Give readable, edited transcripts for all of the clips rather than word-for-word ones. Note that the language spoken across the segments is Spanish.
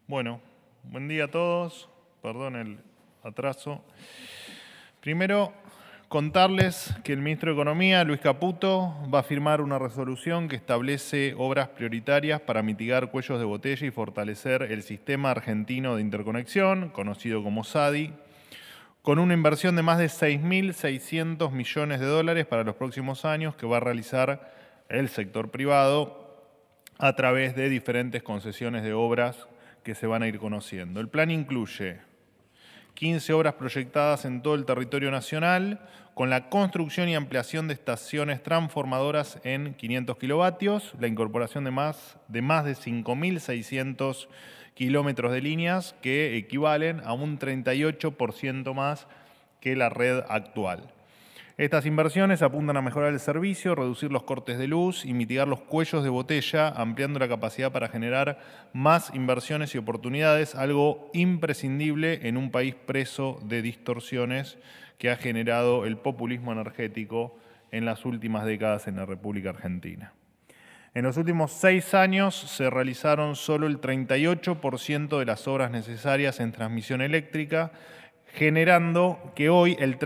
Bueno, buen día a todos. Perdón el atraso. Primero, contarles que el ministro de Economía, Luis Caputo, va a firmar una resolución que establece obras prioritarias para mitigar cuellos de botella y fortalecer el sistema argentino de interconexión, conocido como SADI, con una inversión de más de 6.600 millones de dólares para los próximos años que va a realizar el sector privado a través de diferentes concesiones de obras que se van a ir conociendo. El plan incluye 15 obras proyectadas en todo el territorio nacional, con la construcción y ampliación de estaciones transformadoras en 500 kilovatios, la incorporación de más de 5.600 kilómetros de líneas que equivalen a un 38% más que la red actual. Estas inversiones apuntan a mejorar el servicio, reducir los cortes de luz y mitigar los cuellos de botella, ampliando la capacidad para generar más inversiones y oportunidades, algo imprescindible en un país preso de distorsiones que ha generado el populismo energético en las últimas décadas en la República Argentina. En los últimos 6 años se realizaron solo el 38% de las obras necesarias en transmisión eléctrica, generando que hoy el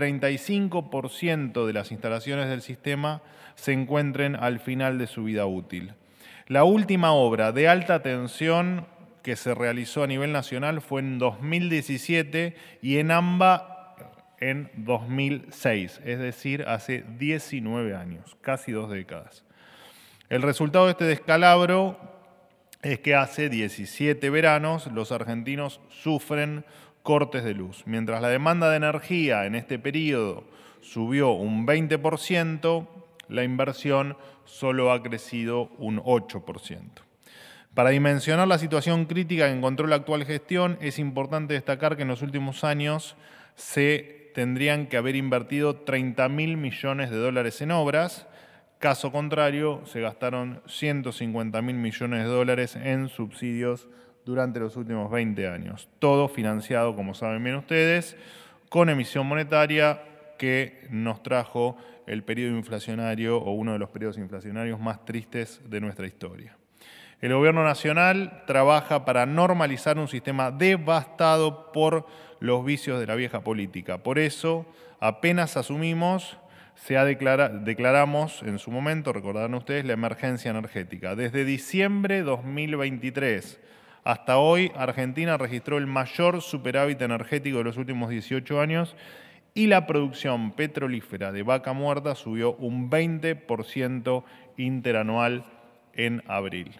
35% de las instalaciones del sistema se encuentren al final de su vida útil. La última obra de alta tensión que se realizó a nivel nacional fue en 2017 y en AMBA en 2006, es decir, hace 19 años, casi 2 décadas. El resultado de este descalabro es que hace 17 veranos los argentinos sufren cortes de luz. Mientras la demanda de energía en este periodo subió un 20%, la inversión solo ha crecido un 8%. Para dimensionar la situación crítica que encontró la actual gestión, es importante destacar que en los últimos años se tendrían que haber invertido 30.000 millones de dólares en obras. Caso contrario, se gastaron 150.000 millones de dólares en subsidios durante los últimos 20 años. Todo financiado, como saben bien ustedes, con emisión monetaria que nos trajo el periodo inflacionario o uno de los periodos inflacionarios más tristes de nuestra historia. El Gobierno Nacional trabaja para normalizar un sistema devastado por los vicios de la vieja política. Por eso, apenas asumimos, declaramos en su momento, recordarán ustedes, la emergencia energética. Desde diciembre de 2023 hasta hoy, Argentina registró el mayor superávit energético de los últimos 18 años y la producción petrolífera de Vaca Muerta subió un 20% interanual en abril.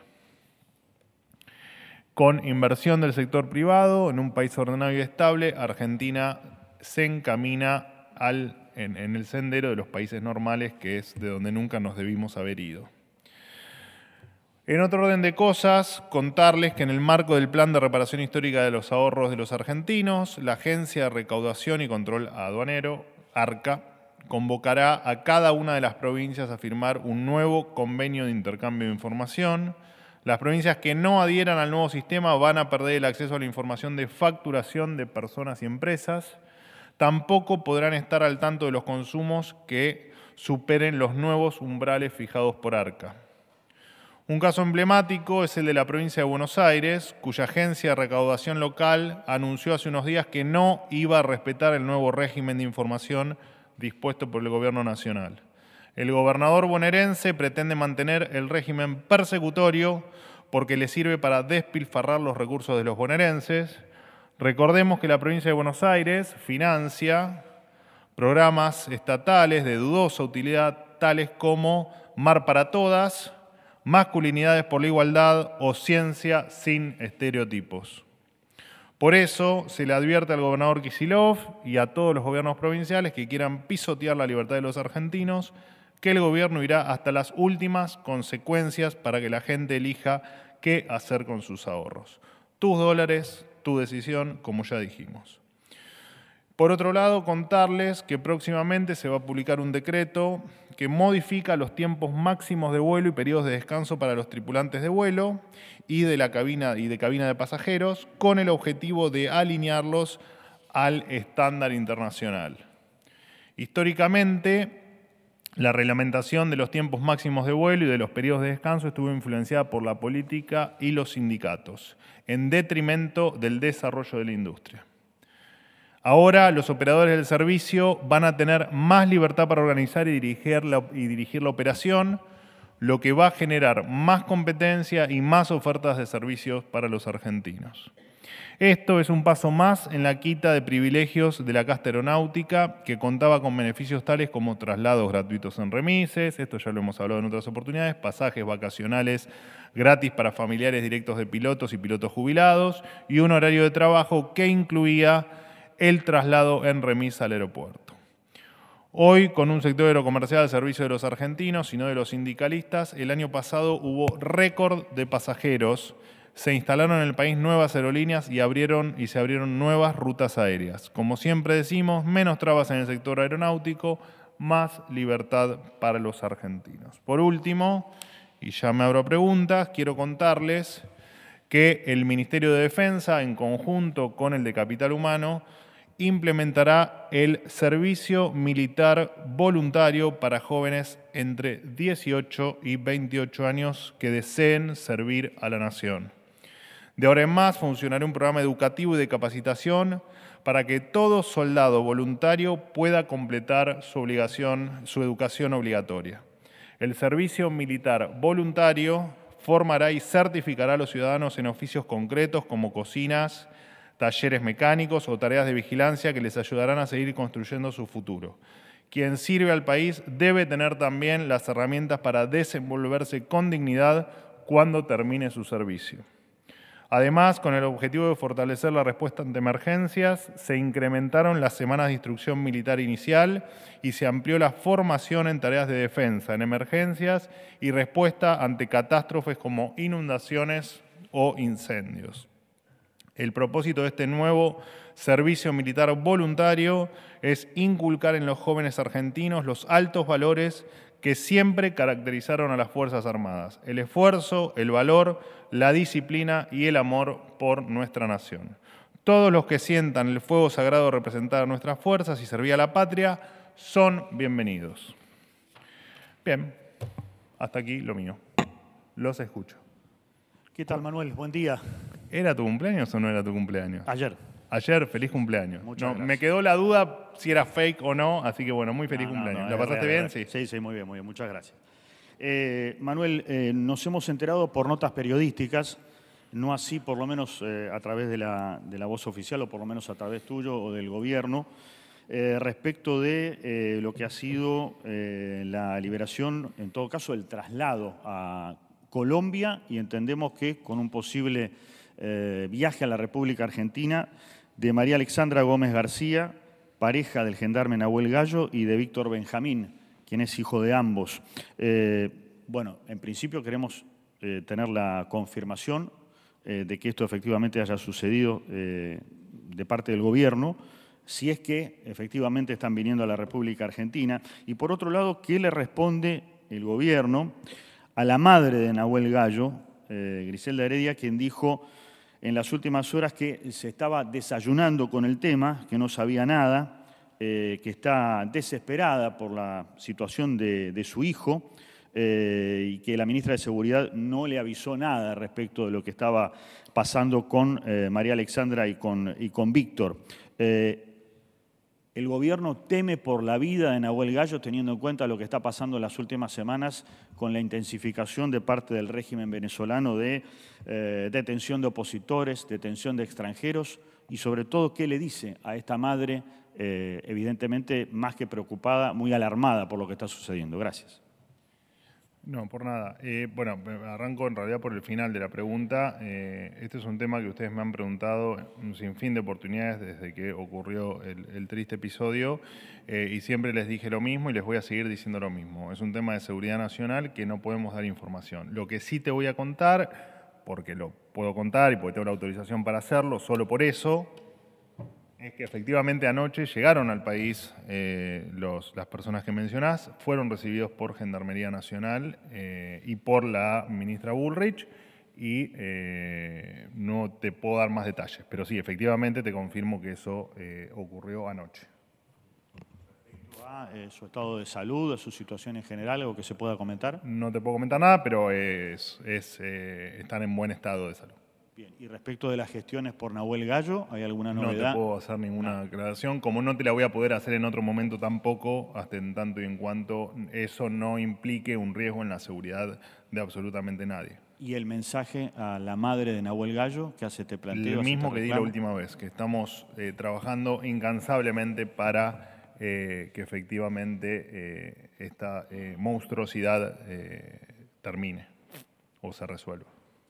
Con inversión del sector privado en un país ordenado y estable, Argentina se encamina en el sendero de los países normales, que es de donde nunca nos debimos haber ido. En otro orden de cosas, contarles que en el marco del Plan de Reparación Histórica de los Ahorros de los Argentinos, la Agencia de Recaudación y Control Aduanero, ARCA, convocará a cada una de las provincias a firmar un nuevo convenio de intercambio de información. Las provincias que no adhieran al nuevo sistema van a perder el acceso a la información de facturación de personas y empresas. Tampoco podrán estar al tanto de los consumos que superen los nuevos umbrales fijados por ARCA. Un caso emblemático es el de la provincia de Buenos Aires, cuya agencia de recaudación local anunció hace unos días que no iba a respetar el nuevo régimen de información dispuesto por el Gobierno Nacional. El gobernador bonaerense pretende mantener el régimen persecutorio porque le sirve para despilfarrar los recursos de los bonaerenses. Recordemos que la provincia de Buenos Aires financia programas estatales de dudosa utilidad, tales como Mar para Todas, Masculinidades por la Igualdad o Ciencia sin Estereotipos. Por eso se le advierte al gobernador Kicillof y a todos los gobiernos provinciales que quieran pisotear la libertad de los argentinos, que el gobierno irá hasta las últimas consecuencias para que la gente elija qué hacer con sus ahorros. Tus dólares, tu decisión, como ya dijimos. Por otro lado, contarles que próximamente se va a publicar un decreto que modifica los tiempos máximos de vuelo y periodos de descanso para los tripulantes de vuelo y de cabina de pasajeros, con el objetivo de alinearlos al estándar internacional. Históricamente, La reglamentación de los tiempos máximos de vuelo y de los periodos de descanso estuvo influenciada por la política y los sindicatos, en detrimento del desarrollo de la industria. Ahora los operadores del servicio van a tener más libertad para organizar y dirigir la operación, lo que va a generar más competencia y más ofertas de servicios para los argentinos. Esto es un paso más en la quita de privilegios de la casta aeronáutica, que contaba con beneficios tales como traslados gratuitos en remises, esto ya lo hemos hablado en otras oportunidades, pasajes vacacionales gratis para familiares directos de pilotos y pilotos jubilados, y un horario de trabajo que incluía el traslado en remisa al aeropuerto. Hoy, con un sector aerocomercial al servicio de los argentinos y no de los sindicalistas, el año pasado hubo récord de pasajeros. Se instalaron en el país nuevas aerolíneas y se abrieron nuevas rutas aéreas. Como siempre decimos, menos trabas en el sector aeronáutico, más libertad para los argentinos. Por último, y ya me abro a preguntas, quiero contarles que el Ministerio de Defensa, en conjunto con el de Capital Humano, implementará el servicio militar voluntario para jóvenes entre 18 y 28 años que deseen servir a la nación. De ahora en más funcionará un programa educativo y de capacitación para que todo soldado voluntario pueda completar su educación obligatoria. El servicio militar voluntario formará y certificará a los ciudadanos en oficios concretos como cocinas, talleres mecánicos o tareas de vigilancia que les ayudarán a seguir construyendo su futuro. Quien sirve al país debe tener también las herramientas para desenvolverse con dignidad cuando termine su servicio. Además, con el objetivo de fortalecer la respuesta ante emergencias, se incrementaron las semanas de instrucción militar inicial y se amplió la formación en tareas de defensa, en emergencias y respuesta ante catástrofes como inundaciones o incendios. El propósito de este nuevo servicio militar voluntario es inculcar en los jóvenes argentinos los altos valores que siempre caracterizaron a las Fuerzas Armadas: el esfuerzo, el valor, la disciplina y el amor por nuestra nación. Todos los que sientan el fuego sagrado de representar a nuestras fuerzas y servir a la patria son bienvenidos. Bien, hasta aquí lo mío. Los escucho. ¿Qué tal, Manuel? Buen día. ¿Era tu cumpleaños o no era tu cumpleaños? Ayer. Ayer, feliz cumpleaños. Muchas gracias. Me quedó la duda si era fake o no, así que bueno, muy feliz cumpleaños. ¿La pasaste bien? Sí. Sí, muy bien, muchas gracias. Manuel, nos hemos enterado por notas periodísticas, no así por lo menos a través de la voz oficial o por lo menos a través tuyo o del gobierno, respecto de lo que ha sido la liberación, en todo caso el traslado a Colombia, y entendemos que con un posible viaje a la República Argentina de María Alexandra Gómez García, pareja del gendarme Nahuel Gallo, y de Víctor Benjamín, quien es hijo de ambos. Bueno, en principio queremos tener la confirmación de que esto efectivamente haya sucedido de parte del gobierno, si es que efectivamente están viniendo a la República Argentina. Y por otro lado, ¿qué le responde el gobierno a la madre de Nahuel Gallo, Griselda Heredia, quien dijo en las últimas horas que se estaba desayunando con el tema, que no sabía nada, que está desesperada por la situación de su hijo y que la ministra de Seguridad no le avisó nada respecto de lo que estaba pasando con María Alexandra y con Víctor? El gobierno teme por la vida de Nahuel Gallo, teniendo en cuenta lo que está pasando en las últimas semanas con la intensificación de parte del régimen venezolano de detención de opositores, detención de extranjeros, y sobre todo, ¿qué le dice a esta madre, evidentemente más que preocupada, muy alarmada por lo que está sucediendo? Gracias. No, por nada. Bueno, arranco en realidad por el final de la pregunta. Este es un tema que ustedes me han preguntado un sinfín de oportunidades desde que ocurrió el triste episodio, y siempre les dije lo mismo y les voy a seguir diciendo lo mismo. Es un tema de seguridad nacional que no podemos dar información. Lo que sí te voy a contar, porque lo puedo contar y porque tengo la autorización para hacerlo, solo por eso, es que efectivamente anoche llegaron al país las personas que mencionás, fueron recibidos por Gendarmería Nacional y por la ministra Bullrich, y no te puedo dar más detalles, pero sí, efectivamente te confirmo que eso ocurrió anoche. Respecto ¿Su estado de salud, su situación en general, algo que se pueda comentar? No te puedo comentar nada, pero están en buen estado de salud. Bien, y respecto de las gestiones por Nahuel Gallo, ¿hay alguna No novedad? te puedo hacer ninguna aclaración, como no te la voy a poder hacer en otro momento tampoco, hasta en tanto y en cuanto eso no implique un riesgo en la seguridad de absolutamente nadie. ¿Y el mensaje a la madre de Nahuel Gallo que hace este planteo? El mismo que di la última vez, que estamos trabajando incansablemente para que efectivamente esta monstruosidad termine o se resuelva.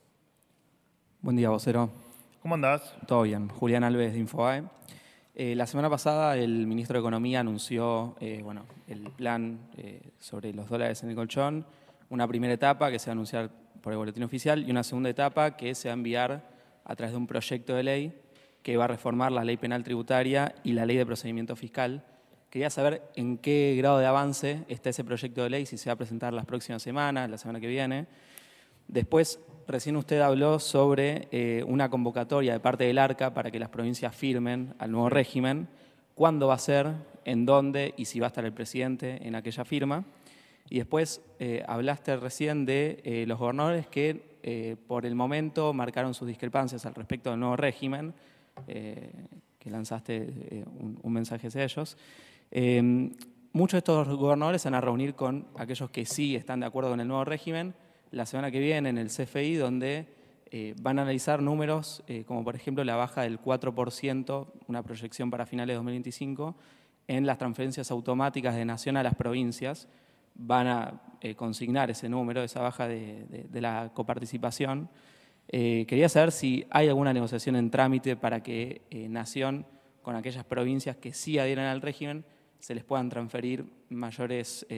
Buen día, vocero. ¿Cómo andás? Todo bien. Julián Alves de Infobae. La semana pasada el ministro de Economía anunció el plan sobre los dólares en el colchón, una primera etapa que se va a anunciar por el boletín oficial y una segunda etapa que se va a enviar a través de un proyecto de ley que va a reformar la ley penal tributaria y la ley de procedimiento fiscal. Quería saber en qué grado de avance está ese proyecto de ley, si se va a presentar las próximas semanas, la semana que viene. Después, recién usted habló sobre una convocatoria de parte del ARCA para que las provincias firmen al nuevo régimen. ¿Cuándo va a ser? ¿En dónde? Y si va a estar el presidente en aquella firma. Y después hablaste recién de los gobernadores que por el momento marcaron sus discrepancias al respecto del nuevo régimen, que lanzaste un mensaje hacia ellos. Muchos de estos gobernadores se van a reunir con aquellos que sí están de acuerdo con el nuevo régimen la semana que viene en el CFI, donde van a analizar números como por ejemplo la baja del 4%, una proyección para finales de 2025, en las transferencias automáticas de Nación a las provincias. Van a consignar ese número, esa baja de la coparticipación. Quería saber si hay alguna negociación en trámite para que Nación, con aquellas provincias que sí adhieran al régimen, se les puedan transferir mayor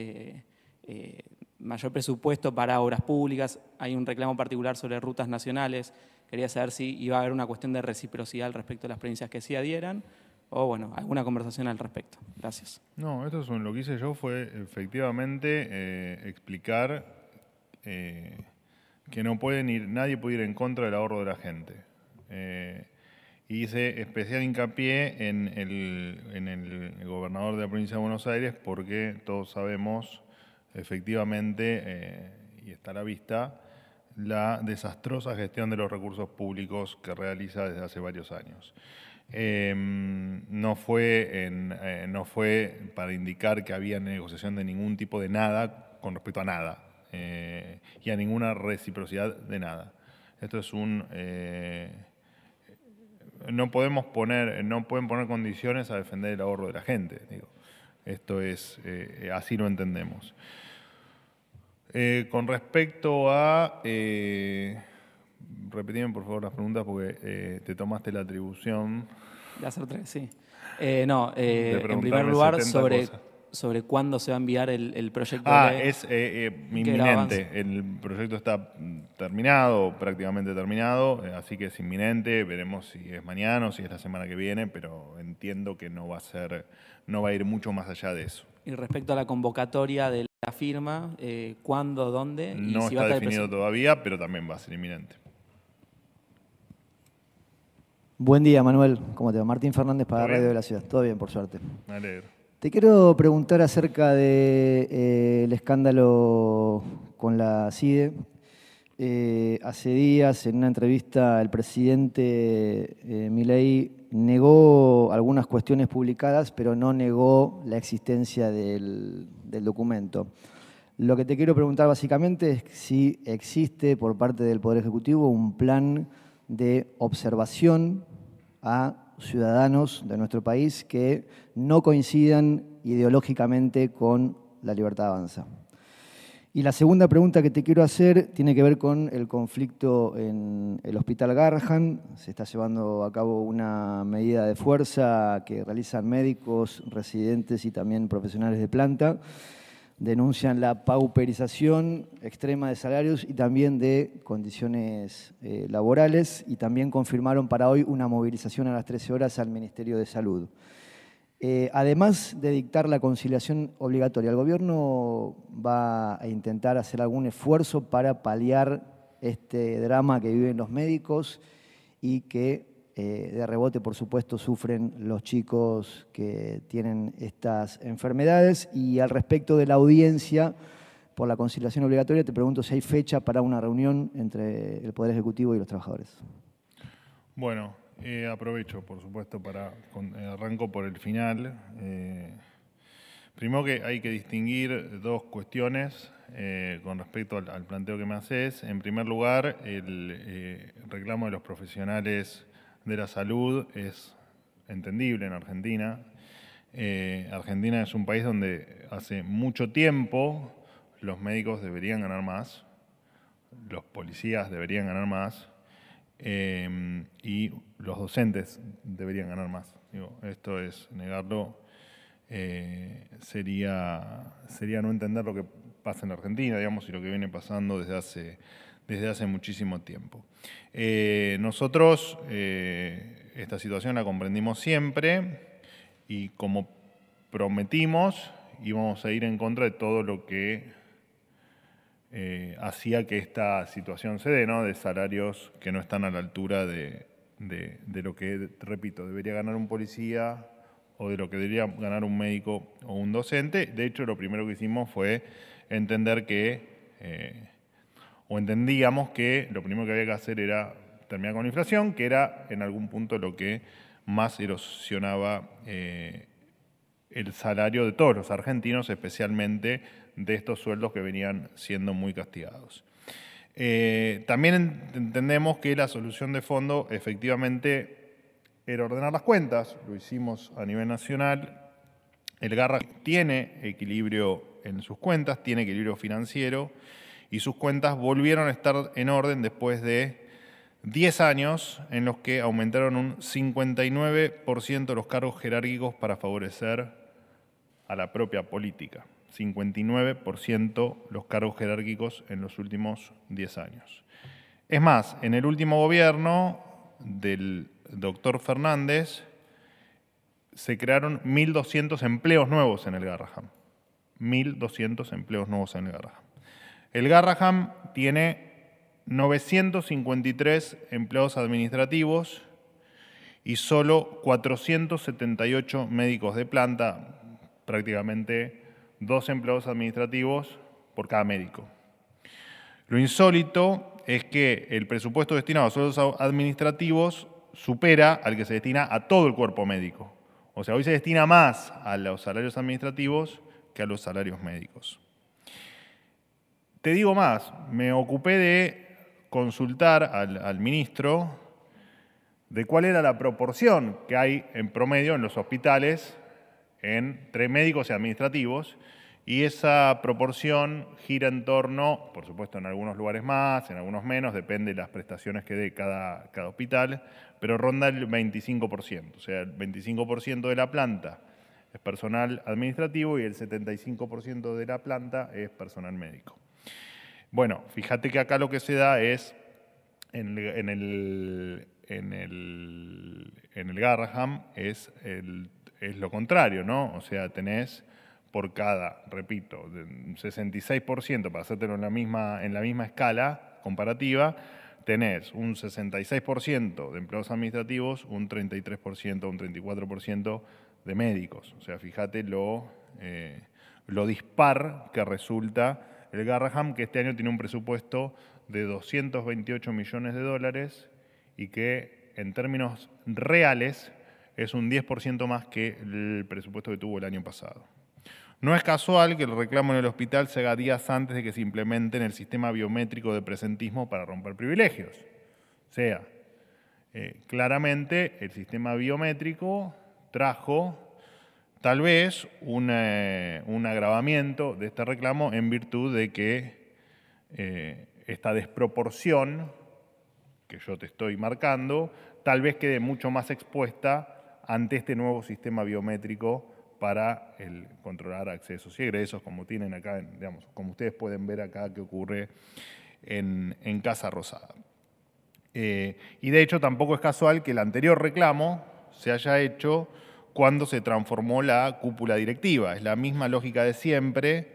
presupuesto para obras públicas. Hay un reclamo particular sobre rutas nacionales. Quería saber si iba a haber una cuestión de reciprocidad al respecto de las provincias que sí adhieran o, alguna conversación al respecto. Gracias. No, lo que hice yo fue efectivamente explicar que nadie puede ir en contra del ahorro de la gente. Hice especial hincapié en el gobernador de la provincia de Buenos Aires porque todos sabemos efectivamente, y está a la vista, la desastrosa gestión de los recursos públicos que realiza desde hace varios años. No fue para indicar que había negociación de ningún tipo de nada con respecto a nada y a ninguna reciprocidad de nada. Esto es no pueden poner condiciones a defender el ahorro de la gente. Digo. Esto es, así lo entendemos. Con respecto a... repetime por favor las preguntas porque te tomaste la atribución. De hacer tres, sí. En primer lugar, sobre cuándo se va a enviar el proyecto de ley. Es inminente. El proyecto está terminado, prácticamente terminado, así que es inminente. Veremos si es mañana o si es la semana que viene, pero entiendo que no va a ir mucho más allá de eso. Y respecto a la convocatoria de la firma, ¿cuándo, dónde? No si está definido todavía, pero también va a ser inminente. Buen día, Manuel. ¿Cómo te va? Martín Fernández para Radio de la Ciudad. Todo bien, por suerte. Me alegro. Te quiero preguntar acerca del escándalo con la CIDE. Hace días, en una entrevista, el presidente Milei negó algunas cuestiones publicadas, pero no negó la existencia del documento. Lo que te quiero preguntar básicamente es si existe por parte del Poder Ejecutivo un plan de observación a ciudadanos de nuestro país que no coincidan ideológicamente con la Libertad Avanza. Y la segunda pregunta que te quiero hacer tiene que ver con el conflicto en el Hospital Garrahan. Se está llevando a cabo una medida de fuerza que realizan médicos, residentes y también profesionales de planta. Denuncian la pauperización extrema de salarios y también de condiciones laborales, y también confirmaron para hoy una movilización a las 13 horas al Ministerio de Salud. Además de dictar la conciliación obligatoria, ¿el gobierno va a intentar hacer algún esfuerzo para paliar este drama que viven los médicos y que de rebote, por supuesto, sufren los chicos que tienen estas enfermedades. Y al respecto de la audiencia por la conciliación obligatoria, te pregunto si hay fecha para una reunión entre el Poder Ejecutivo y los trabajadores. Bueno, aprovecho, por supuesto, arranco por el final. Primero que hay que distinguir dos cuestiones con respecto al planteo que me haces. En primer lugar, el reclamo de los profesionales de la salud es entendible en Argentina. Argentina es un país donde hace mucho tiempo los médicos deberían ganar más, los policías deberían ganar más y los docentes deberían ganar más. Digo, esto es negarlo. Sería no entender lo que pasa en Argentina, digamos, y lo que viene pasando desde hace muchísimo tiempo. Nosotros esta situación la comprendimos siempre y como prometimos íbamos a ir en contra de todo lo que hacía que esta situación se dé, ¿no? De salarios que no están a la altura de lo que, repito, debería ganar un policía o de lo que debería ganar un médico o un docente. De hecho, lo primero que hicimos fue entender o entendíamos que lo primero que había que hacer era terminar con la inflación, que era en algún punto lo que más erosionaba el salario de todos los argentinos, especialmente de estos sueldos que venían siendo muy castigados. También entendemos que la solución de fondo efectivamente era ordenar las cuentas, lo hicimos a nivel nacional. El Garrahan tiene equilibrio en sus cuentas, tiene equilibrio financiero y sus cuentas volvieron a estar en orden después de 10 años en los que aumentaron un 59% los cargos jerárquicos para favorecer a la propia política. 59% los cargos jerárquicos en los últimos 10 años. Es más, en el último gobierno del doctor Fernández se crearon 1.200 empleos nuevos en el Garrahan. 1.200 empleos nuevos en el Garrahan. El Garrahan tiene 953 empleados administrativos y solo 478 médicos de planta, prácticamente 2 empleados administrativos por cada médico. Lo insólito es que el presupuesto destinado a sueldos administrativos supera al que se destina a todo el cuerpo médico. O sea, hoy se destina más a los salarios administrativos que a los salarios médicos. Te digo más, me ocupé de consultar al ministro de cuál era la proporción que hay en promedio en los hospitales entre médicos y administrativos, y esa proporción gira en torno, por supuesto en algunos lugares más, en algunos menos, depende de las prestaciones que dé cada hospital, pero ronda el 25%, o sea, el 25% de la planta es personal administrativo y el 75% de la planta es personal médico. Bueno, fíjate que acá lo que se da es, en el Garrahan es lo contrario, ¿no? O sea, tenés por cada, repito, un 66%, para hacértelo en la misma escala comparativa, tenés un 66% de empleados administrativos, un 33%, un 34% de médicos. O sea, fíjate lo dispar que resulta el Garrahan, que este año tiene un presupuesto de 228 millones de dólares y que en términos reales es un 10% más que el presupuesto que tuvo el año pasado. No es casual que el reclamo en el hospital se haga días antes de que se implemente en el sistema biométrico de presentismo para romper privilegios. O sea, claramente el sistema biométrico trajo tal vez un agravamiento de este reclamo en virtud de que esta desproporción que yo te estoy marcando tal vez quede mucho más expuesta ante este nuevo sistema biométrico para controlar accesos y egresos, como tienen acá, digamos, como ustedes pueden ver acá que ocurre en Casa Rosada. Y de hecho tampoco es casual que el anterior reclamo se haya hecho cuando se transformó la cúpula directiva. Es la misma lógica de siempre.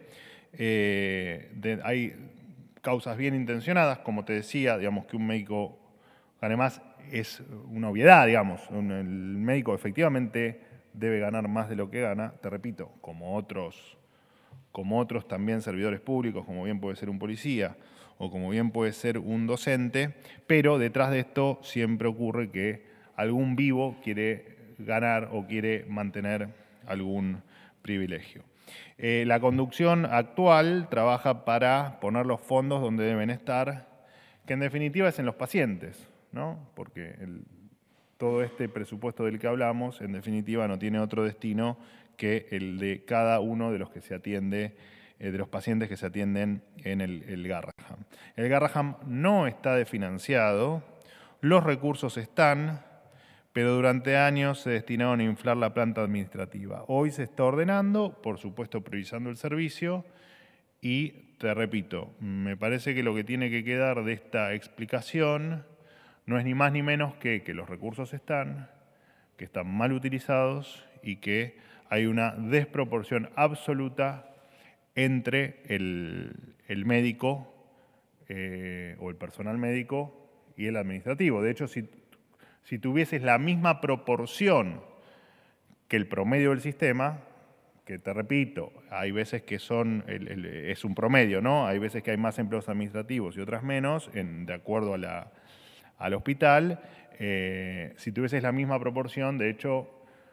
Hay causas bien intencionadas, como te decía, digamos que un médico gane más, es una obviedad, digamos. El médico efectivamente debe ganar más de lo que gana, te repito, como otros también servidores públicos, como bien puede ser un policía o como bien puede ser un docente, pero detrás de esto siempre ocurre que algún vivo quiere ganar o quiere mantener algún privilegio. La conducción actual trabaja para poner los fondos donde deben estar, que en definitiva es en los pacientes, ¿no? Porque todo este presupuesto del que hablamos, en definitiva, no tiene otro destino que el de cada uno de los que se atiende, de los pacientes que se atienden en el Garrahan. El Garrahan no está desfinanciado, los recursos están, pero durante años se destinaron a inflar la planta administrativa. Hoy se está ordenando, por supuesto priorizando el servicio, y te repito, me parece que lo que tiene que quedar de esta explicación no es ni más ni menos que los recursos están, que están mal utilizados y que hay una desproporción absoluta entre el médico o el personal médico y el administrativo. De hecho, si tuvieses la misma proporción que el promedio del sistema, que te repito, hay veces que es un promedio, ¿no? Hay veces que hay más empleos administrativos y otras menos, de acuerdo al hospital. Si tuvieses la misma proporción, de hecho,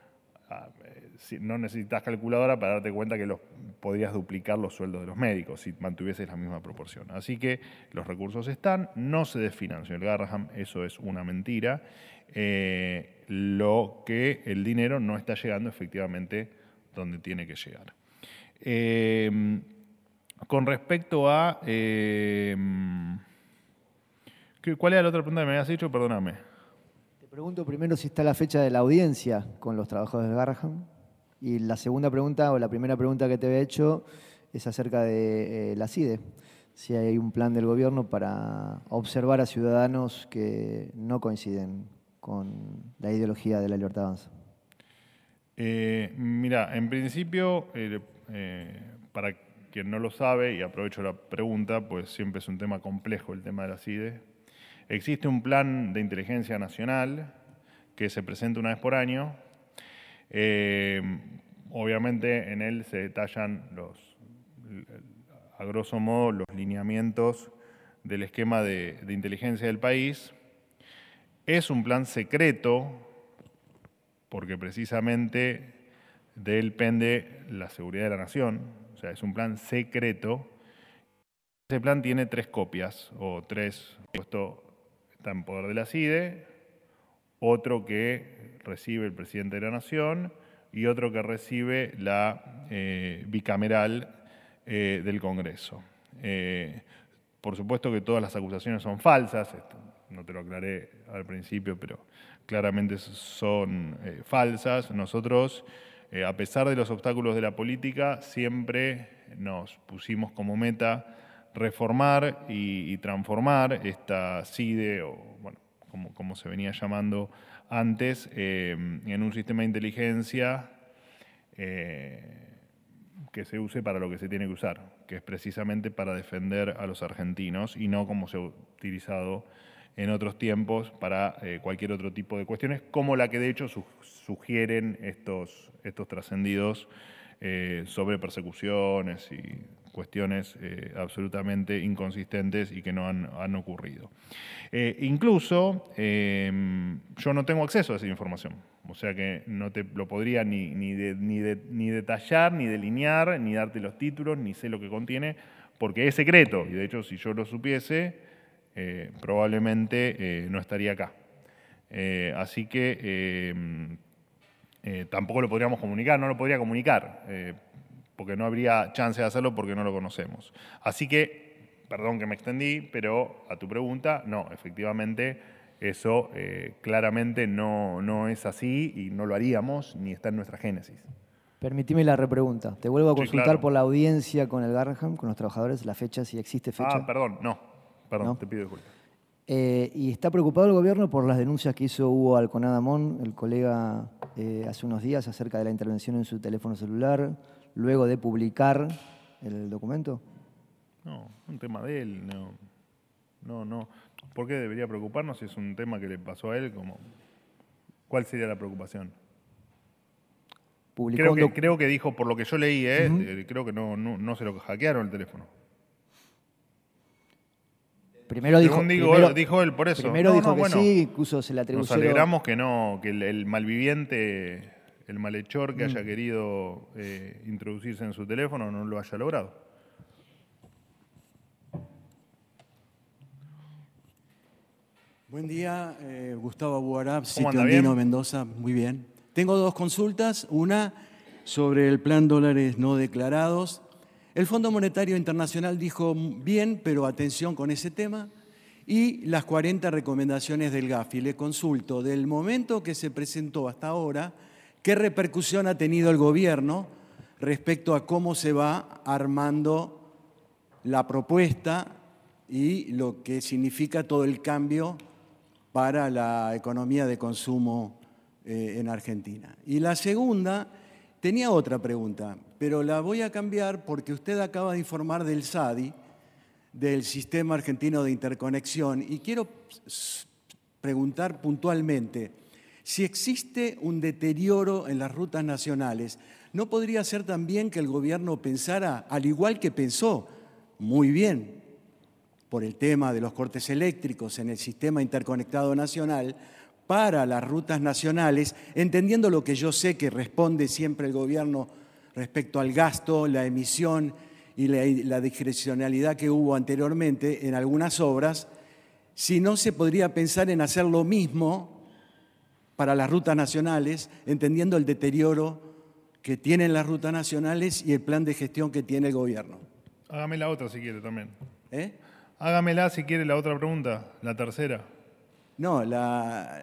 no necesitas calculadora para darte cuenta que podrías duplicar los sueldos de los médicos si mantuvieses la misma proporción. Así que los recursos están, no se desfinanció el Garrahan, eso es una mentira. Lo que el dinero no está llegando efectivamente donde tiene que llegar. Con respecto a... ¿cuál era la otra pregunta que me habías hecho? Perdóname. Te pregunto primero si está la fecha de la audiencia con los trabajadores del Garrahan. Y la segunda pregunta, o la primera pregunta que te había hecho, es acerca de la CIDE. Si hay un plan del gobierno para observar a ciudadanos que no coinciden con la ideología de la Libertad Avanza. Mira, en principio, para quien no lo sabe, y aprovecho la pregunta, pues siempre es un tema complejo el tema de la CIDE. Existe un plan de inteligencia nacional que se presenta una vez por año. Obviamente en él se detallan a grosso modo los lineamientos del esquema de inteligencia del país. Es un plan secreto porque precisamente de él pende la seguridad de la nación, o sea, es un plan secreto. Ese plan tiene 3 copias, o 3, esto está en poder de la CIDE, otro que recibe el presidente de la Nación y otro que recibe la bicameral del Congreso. Por supuesto que todas las acusaciones son falsas, esto no te lo aclaré al principio, pero claramente son falsas. Nosotros, a pesar de los obstáculos de la política, siempre nos pusimos como meta reformar y transformar esta CIDE, o bueno, como se venía llamando antes, en un sistema de inteligencia que se use para lo que se tiene que usar, que es precisamente para defender a los argentinos y no como se ha utilizado en otros tiempos para cualquier otro tipo de cuestiones, como la que de hecho sugieren estos trascendidos sobre persecuciones y cuestiones absolutamente inconsistentes y que no han ocurrido. Incluso yo no tengo acceso a esa información, o sea que no te lo podría ni detallar, ni delinear, ni darte los títulos, ni sé lo que contiene, porque es secreto, y de hecho si yo lo supiese, probablemente no estaría acá. Así que tampoco lo podríamos comunicar, no lo podría comunicar, porque no habría chance de hacerlo porque no lo conocemos. Así que, perdón que me extendí, pero a tu pregunta, no, efectivamente eso claramente no es así y no lo haríamos ni está en nuestra génesis. Permitime la repregunta. Te vuelvo a consultar claro. por la audiencia con el Garrahan, con los trabajadores, la fecha, si existe fecha. Perdón, ¿No? te pido disculpas. ¿Y está preocupado el gobierno por las denuncias que hizo Hugo Alconadamón, el colega, hace unos días acerca de la intervención en su teléfono celular, luego de publicar el documento? No, un tema de él, No. ¿Por qué debería preocuparnos si es un tema que le pasó a él? ¿Cuál sería la preocupación? Creo que dijo, por lo que yo leí, creo que no se lo hackearon el teléfono. Primero dijo él por eso. Primero dijo que sí, incluso se le atribuyó. Nos alegramos que el malviviente, el malhechor que haya querido introducirse en su teléfono no lo haya logrado. Buen día, Gustavo Buarab, Sitio Andino, Mendoza. Muy bien. Tengo dos consultas. Una sobre el plan dólares no declarados. El Fondo Monetario Internacional dijo bien, pero atención con ese tema. Y las 40 recomendaciones del GAFI. Le consulto, del momento que se presentó hasta ahora, ¿qué repercusión ha tenido el gobierno respecto a cómo se va armando la propuesta y lo que significa todo el cambio para la economía de consumo en Argentina? Y la segunda, tenía otra pregunta, pero la voy a cambiar porque usted acaba de informar del SADI, del Sistema Argentino de Interconexión, y quiero preguntar puntualmente, si existe un deterioro en las rutas nacionales, ¿no podría ser también que el gobierno pensara, al igual que pensó, muy bien, por el tema de los cortes eléctricos en el sistema interconectado nacional, para las rutas nacionales, entendiendo lo que yo sé que responde siempre el gobierno respecto al gasto, la emisión y la discrecionalidad que hubo anteriormente en algunas obras, si no se podría pensar en hacer lo mismo para las rutas nacionales, entendiendo el deterioro que tienen las rutas nacionales y el plan de gestión que tiene el gobierno. Hágame la otra si quiere también. Hágamela si quiere la otra pregunta, la tercera. No, la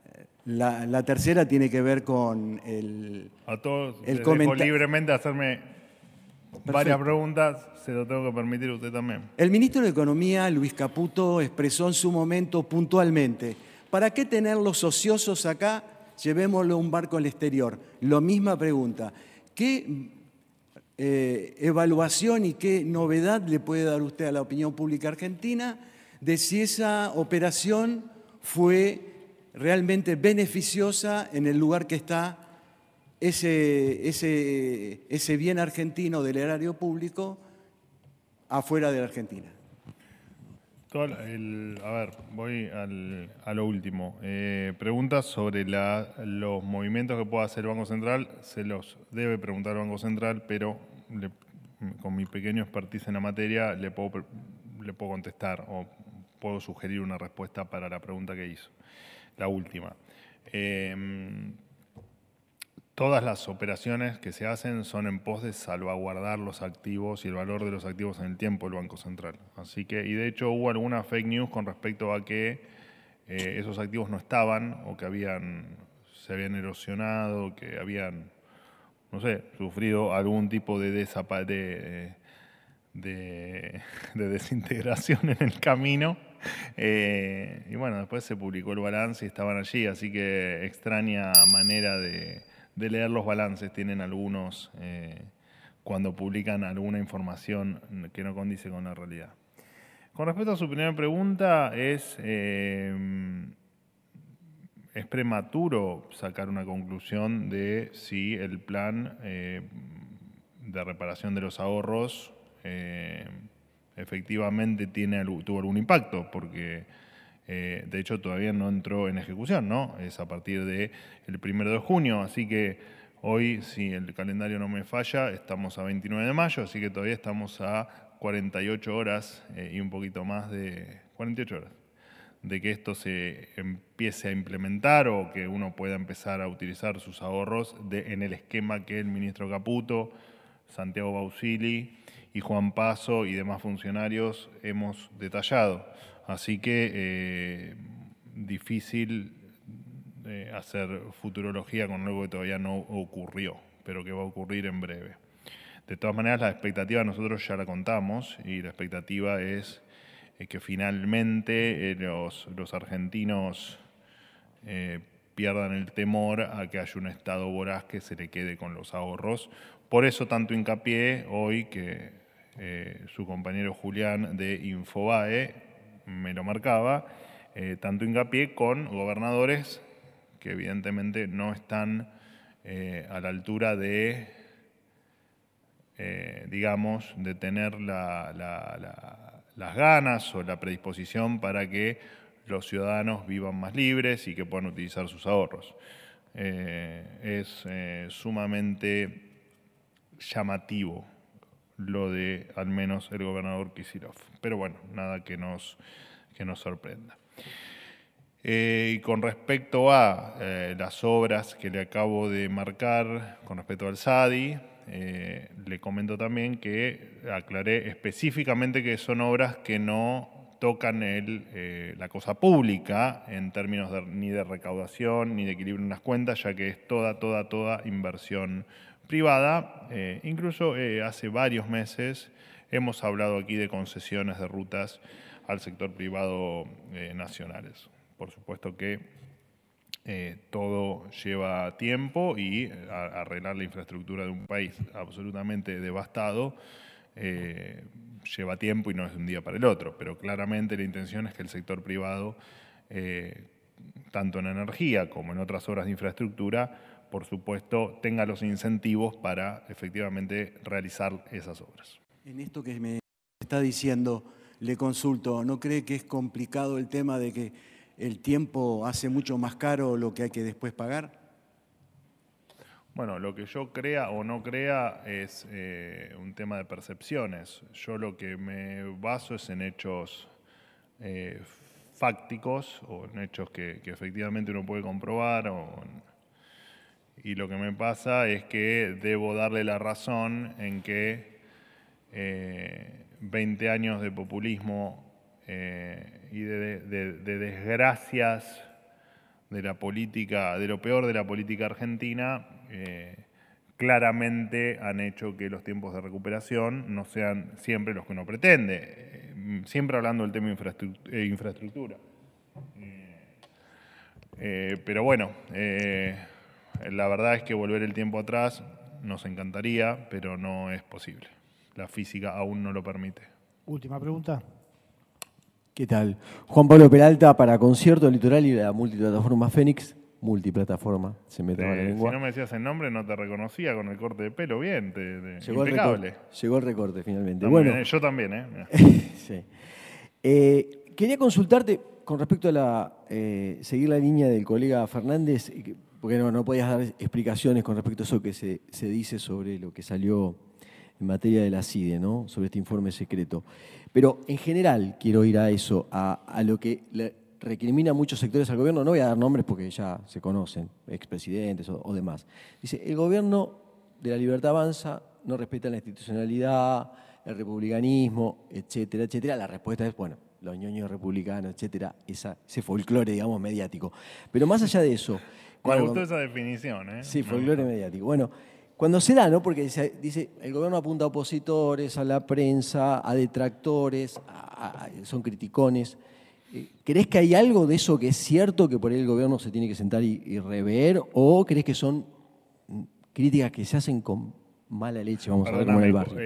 tercera tiene que ver con A todos les dejo libremente hacerme varias preguntas, se lo tengo que permitir a usted también. El ministro de Economía, Luis Caputo, expresó en su momento puntualmente, ¿para qué tener los ociosos acá? Llevémoslo a un barco al exterior. La misma pregunta. ¿Qué evaluación y qué novedad le puede dar usted a la opinión pública argentina de si esa operación fue realmente beneficiosa en el lugar que está ese bien argentino del erario público afuera de la Argentina? A ver, voy a lo último. Preguntas sobre los movimientos que pueda hacer el Banco Central. Se los debe preguntar el Banco Central, pero con mi pequeño expertise en la materia le puedo contestar o puedo sugerir una respuesta para la pregunta que hizo. La última. Todas las operaciones que se hacen son en pos de salvaguardar los activos y el valor de los activos en el tiempo del Banco Central. Así que, y de hecho hubo alguna fake news con respecto a que esos activos no estaban o que se habían erosionado, que habían, no sé, sufrido algún tipo de desintegración en el camino. Y bueno, después se publicó el balance y estaban allí, así que extraña manera de leer los balances tienen algunos cuando publican alguna información que no condice con la realidad. Con respecto a su primera pregunta, es prematuro sacar una conclusión de si el plan de reparación de los ahorros efectivamente tuvo algún impacto, porque de hecho todavía no entró en ejecución, ¿no? Es a partir del 1 de junio, así que hoy, si el calendario no me falla, estamos a 29 de mayo, así que todavía estamos a 48 horas y un poquito más de 48 horas de que esto se empiece a implementar o que uno pueda empezar a utilizar sus ahorros en el esquema que el ministro Caputo, Santiago Bausili y Juan Paso y demás funcionarios hemos detallado. Así que difícil hacer futurología con algo que todavía no ocurrió, pero que va a ocurrir en breve. De todas maneras, la expectativa nosotros ya la contamos y la expectativa es que finalmente los argentinos pierdan el temor a que haya un Estado voraz que se le quede con los ahorros. Por eso tanto hincapié hoy que su compañero Julián de Infobae me lo marcaba, tanto hincapié con gobernadores que evidentemente no están a la altura de, digamos, de tener las ganas o la predisposición para que los ciudadanos vivan más libres y que puedan utilizar sus ahorros. Es sumamente llamativo lo de al menos el gobernador Kicillof. Pero bueno, nada que nos sorprenda. Y con respecto a las obras que le acabo de marcar con respecto al SADI, le comento también que aclaré específicamente que son obras que no tocan la cosa pública en términos ni de recaudación ni de equilibrio en las cuentas, ya que es toda inversión privada. Incluso hace varios meses hemos hablado aquí de concesiones de rutas al sector privado nacionales. Por supuesto que todo lleva tiempo y arreglar la infraestructura de un país absolutamente devastado lleva tiempo y no es de un día para el otro, pero claramente la intención es que el sector privado, tanto en energía como en otras obras de infraestructura, por supuesto, tenga los incentivos para efectivamente realizar esas obras. En esto que me está diciendo, le consulto, ¿no cree que es complicado el tema de que el tiempo hace mucho más caro lo que hay que después pagar? Bueno, lo que yo crea o no crea es un tema de percepciones. Yo lo que me baso es en hechos fácticos o en hechos que efectivamente uno puede comprobar. Y lo que me pasa es que debo darle la razón en que 20 años de populismo y de desgracias de la política, de lo peor de la política argentina, claramente han hecho que los tiempos de recuperación no sean siempre los que uno pretende, siempre hablando del tema infraestructura. Pero bueno, la verdad es que volver el tiempo atrás nos encantaría, pero no es posible. La física aún no lo permite. Última pregunta. ¿Qué tal? Juan Pablo Peralta para Concierto Litoral y la multiplataforma Fénix. Multiplataforma, se me traba la lengua. Si no me decías el nombre, no te reconocía con el corte de pelo. Bien, llegó impecable. Llegó el recorte finalmente. Bueno, yo también, ¿eh? Sí. Quería consultarte con respecto a seguir la línea del colega Fernández, porque no podías dar explicaciones con respecto a eso que se dice sobre lo que salió en materia de la CIDE, ¿no? Sobre este informe secreto. Pero en general quiero ir a eso, a lo que le recrimina a muchos sectores al gobierno. No voy a dar nombres porque ya se conocen, expresidentes o demás. Dice, el gobierno de la Libertad Avanza no respeta la institucionalidad, el republicanismo, etcétera, etcétera. La respuesta es, bueno, los ñoños republicanos, etcétera, ese folclore, digamos, mediático. Pero más allá de eso... Me gustó esa definición, ¿eh? Sí, folclore mediático. Bueno, cuando se da, ¿no? Porque dice, el gobierno apunta a opositores, a la prensa, a detractores, son criticones. ¿Crees que hay algo de eso que es cierto, que por ahí el gobierno se tiene que sentar y rever? ¿O crees que son críticas que se hacen con mala leche, vamos a ver, como en el barrio?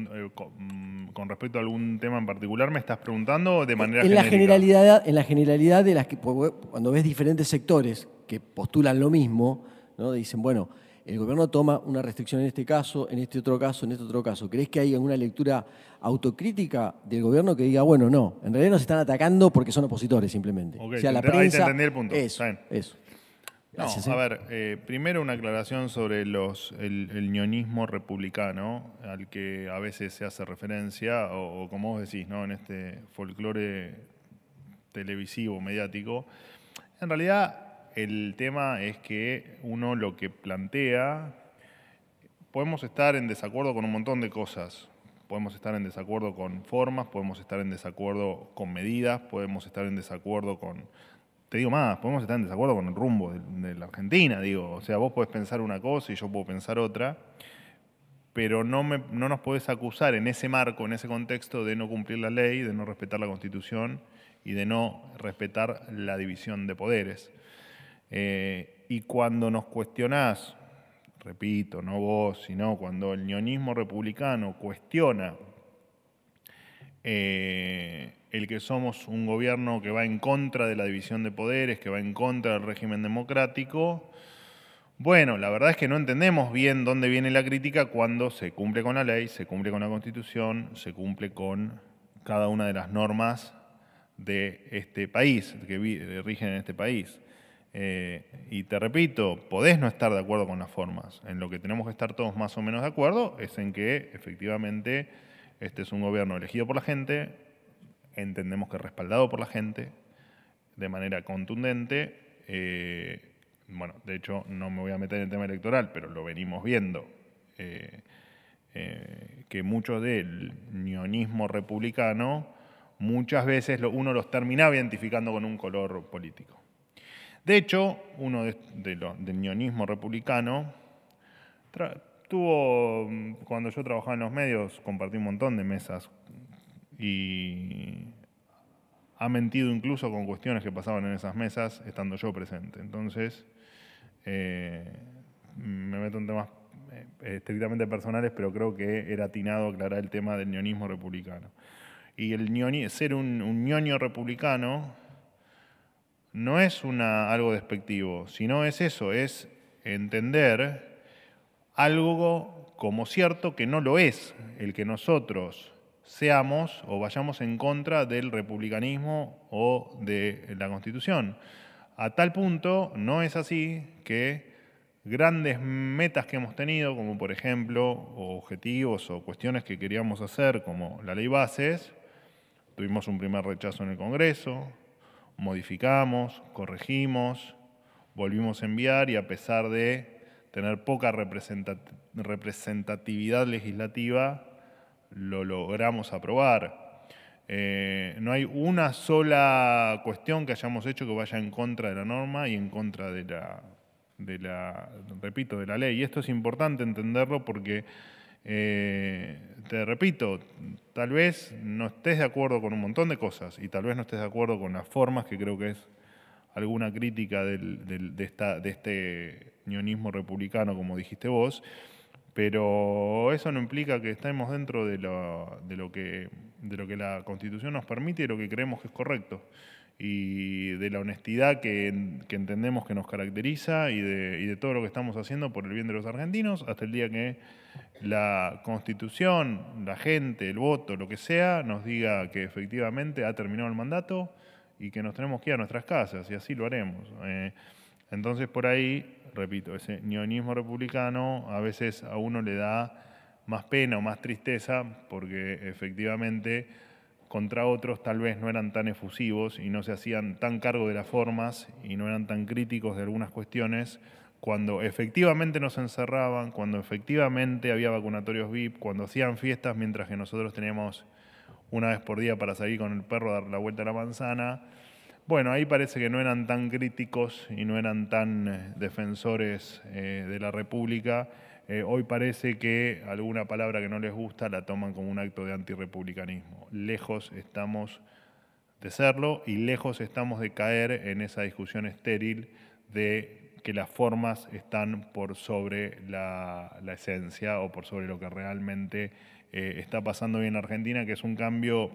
Con respecto a algún tema en particular, ¿me estás preguntando de manera genérica? En la generalidad de las que, cuando ves diferentes sectores que postulan lo mismo, ¿no? Dicen, bueno, el gobierno toma una restricción en este caso, en este otro caso, en este otro caso. ¿Crees que hay alguna lectura autocrítica del gobierno que diga, bueno, no, en realidad nos están atacando porque son opositores simplemente? Okay, o sea, la prensa, ahí te entendí el punto. Eso. Gracias, a ver, primero una aclaración sobre el ñoñismo republicano, al que a veces se hace referencia, o como vos decís, ¿no? En este folclore televisivo, mediático. En realidad, el tema es que uno lo que plantea, podemos estar en desacuerdo con un montón de cosas. Podemos estar en desacuerdo con formas, podemos estar en desacuerdo con medidas, podemos estar en desacuerdo con... Te digo más, podemos estar en desacuerdo con el rumbo de la Argentina, digo. O sea, vos podés pensar una cosa y yo puedo pensar otra, pero no nos podés acusar en ese marco, en ese contexto, de no cumplir la ley, de no respetar la Constitución y de no respetar la división de poderes. Y cuando nos cuestionás, repito, no vos, sino cuando el ñoñismo republicano cuestiona el que somos un gobierno que va en contra de la división de poderes, que va en contra del régimen democrático. Bueno, la verdad es que no entendemos bien dónde viene la crítica cuando se cumple con la ley, se cumple con la Constitución, se cumple con cada una de las normas de este país, que rigen en este país. Y te repito, podés no estar de acuerdo con las formas. En lo que tenemos que estar todos más o menos de acuerdo es en que efectivamente este es un gobierno elegido por la gente, entendemos que respaldado por la gente de manera contundente. Bueno, de hecho no me voy a meter en el tema electoral, pero lo venimos viendo, que muchos del ñonismo republicano muchas veces uno los terminaba identificando con un color político. De hecho, uno del ñonismo republicano cuando yo trabajaba en los medios, compartí un montón de mesas y ha mentido incluso con cuestiones que pasaban en esas mesas estando yo presente. Entonces, me meto en temas estrictamente personales, pero creo que era atinado aclarar el tema del ñonismo republicano. Y ser un ñoño republicano no es algo despectivo, sino es eso, es entender algo como cierto que no lo es, el que nosotros seamos o vayamos en contra del republicanismo o de la Constitución. A tal punto no es así que grandes metas que hemos tenido, como por ejemplo objetivos o cuestiones que queríamos hacer, como la ley bases, tuvimos un primer rechazo en el Congreso, modificamos, corregimos, volvimos a enviar y a pesar de tener poca representatividad legislativa, lo logramos aprobar. No hay una sola cuestión que hayamos hecho que vaya en contra de la norma y en contra de la ley. Y esto es importante entenderlo porque, te repito, tal vez no estés de acuerdo con un montón de cosas y tal vez no estés de acuerdo con las formas, que creo que es alguna crítica de este ñonismo republicano, como dijiste vos, pero eso no implica que estemos dentro de lo que la Constitución nos permite y de lo que creemos que es correcto, y de la honestidad que entendemos que nos caracteriza y de todo lo que estamos haciendo por el bien de los argentinos, hasta el día que la Constitución, la gente, el voto, lo que sea, nos diga que efectivamente ha terminado el mandato y que nos tenemos que ir a nuestras casas, y así lo haremos. Entonces, por ahí, repito, ese ñonismo republicano a veces a uno le da más pena o más tristeza porque efectivamente contra otros tal vez no eran tan efusivos y no se hacían tan cargo de las formas y no eran tan críticos de algunas cuestiones cuando efectivamente nos encerraban, cuando efectivamente había vacunatorios VIP, cuando hacían fiestas mientras que nosotros teníamos una vez por día para salir con el perro a dar la vuelta a la manzana. Bueno, ahí parece que no eran tan críticos y no eran tan defensores de la República. Hoy parece que alguna palabra que no les gusta la toman como un acto de antirrepublicanismo. Lejos estamos de serlo y lejos estamos de caer en esa discusión estéril de que las formas están por sobre la esencia o por sobre lo que realmente está pasando hoy en Argentina, que es un cambio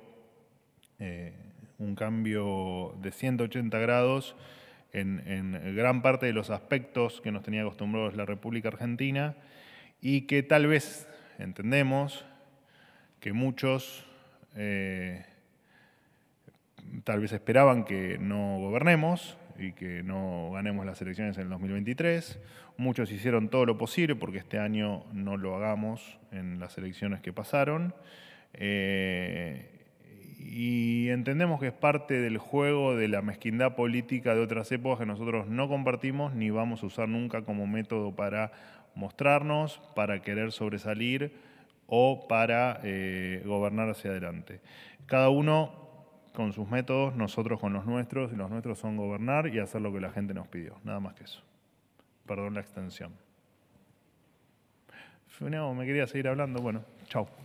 de 180 grados en gran parte de los aspectos que nos tenía acostumbrados la República Argentina y que tal vez entendemos que muchos tal vez esperaban que no gobernemos y que no ganemos las elecciones en el 2023. Muchos hicieron todo lo posible porque este año no lo hagamos en las elecciones que pasaron. Y entendemos que es parte del juego de la mezquindad política de otras épocas que nosotros no compartimos ni vamos a usar nunca como método para mostrarnos, para querer sobresalir o para gobernar hacia adelante. Cada uno con sus métodos, nosotros con los nuestros, y los nuestros son gobernar y hacer lo que la gente nos pidió, nada más que eso. Perdón la extensión. No, me quería seguir hablando, bueno, chau.